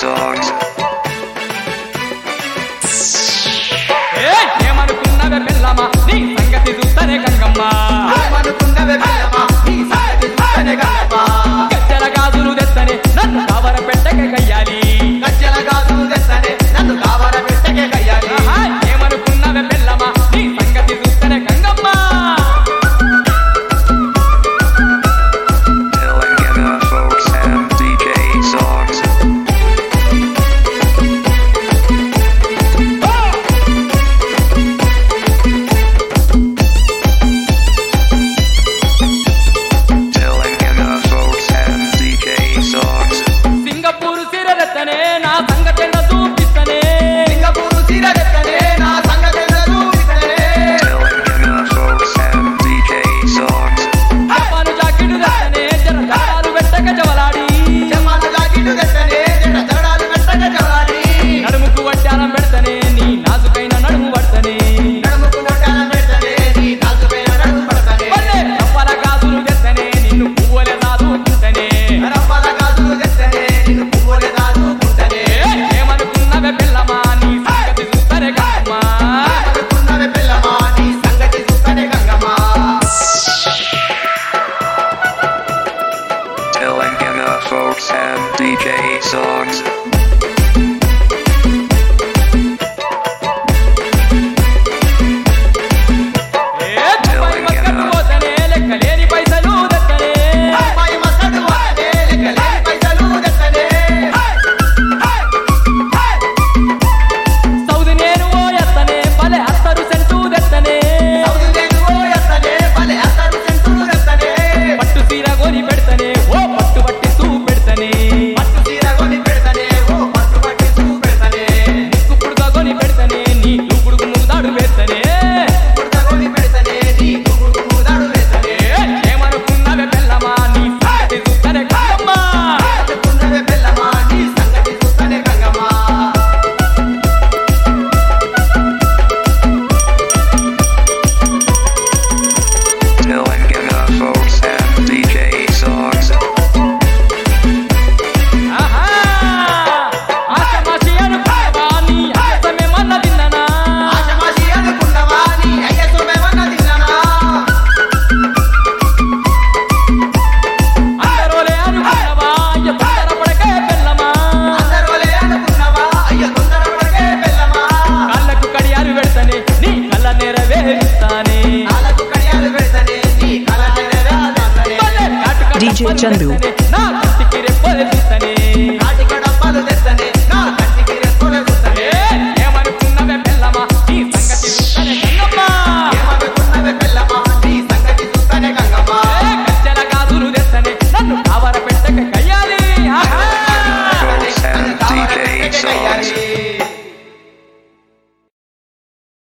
songs. ఏమనుకున్నవే పిల్లమా నీ సంగతి చూస్తనే గంగమ్మ ఏమనుకున్నవే పిల్లమా నీ సంగతి చూస్తనే గంగమ్మ గజ్జల గాజులు తెస్తనే నన్ను కావర పెట్టకే గయ్యాలి గజ్జల గాజులు తెస్తనే నన్ను కావర పెట్టకే గయ్యాలి ఏమనుకున్నవే పిల్లమా నీ సంగతి చూస్తనే Gangamma Telangana folks and DJ songs. Telangana folks and DJ songs. Singapore సిరరెత్తనే నా సంగతెన్న చూపిస్తనే సింగపూరు సీరగెత్తనే నా సంగతెన్న చూపిస్తనే Telangana folks and DJ songs. Japan jacket తెస్తనే జర జరాలు పెట్టక జవలాడి జమాను జాకెట్టు తెస్తనే జడ జడాలు పెట్టక జవాడి నడుముకు వడ్డానం పెడతనే నీ నాజుకైన నడుము పడతనే నడుముకు నొట్టాల పెడతనే నీ నాజుకైన నడుము పడతనే రవ్వల గాజులు తెస్తనే నిన్ను పువ్వులే దాదుకుంటనే రవ్వల గాజులు తెస్తనే నిన్ను పువ్వులే దాచుకుంటనే ఏమనుకున్నవే పిల్లమా నీ సంగతి చూస్తనే గంగమ్మ ఏమనుకున్నవే పిల్లమా నీ సంగతి చూస్తనే Gangamma Telangana folks and DJ songs. Dubai Muscat పోతనే లెక్కలేని పైసలు తెస్తనే అమ్మాయి మసడు వాడే లెక్కలేని పైసలు తెస్తనే సౌది నేను ఓ ఎత్తనే భలే అత్తరు సెంటు తెస్తనే సౌదు నేను ఓ ఎత్తనే భలే అత్తరు సెంటులు తెస్తనే పట్టు సీర గోని పెడతనే ఓ పట్టు పట్టి సూ పెడతనే పట్టు చీర కొని పెడతనే ఓ పట్టు పట్టి చూ పెడతనే కుప్పుడుగా గోని పెడతనే నీ దూకుడుకు మూదాడు వేస్తనే పుడత కొని పెడతనే నీ గుగుడు మూదాడు వేస్తనే ఏమనుకున్నవే పిల్లమా నీ సంగతి చూస్తనే గంగమ్మ అనుకున్నవే పిల్లమా నీ సంగతి చూస్తనే Gangamma Telangana folks and DJ songs. ఆహా ఆశమాషి అనుకున్నవా నీ ఆశమేమన్న తిన్ననా ఆశమాషి అనుకున్నవా నీ అయ్యసోమేమన్నా తిన్నానా అందరోలే అనుకున్నవా అయ్య తొందరపడకే పిల్లమా అందరోలే అనుకున్నవా అయ్య తొందరపడకే పిల్లమా కాళ్ళకు కడియాలు పెడతనే నీ కళ్ళ నెరవేరుస్తానే కాళ్ళకు కడియాలు పెడతనే నీ కళ్ళ నెరవేరుస్తానే DJ DJ Chandu. నా కంటికి రెప్పలు చూస్తనే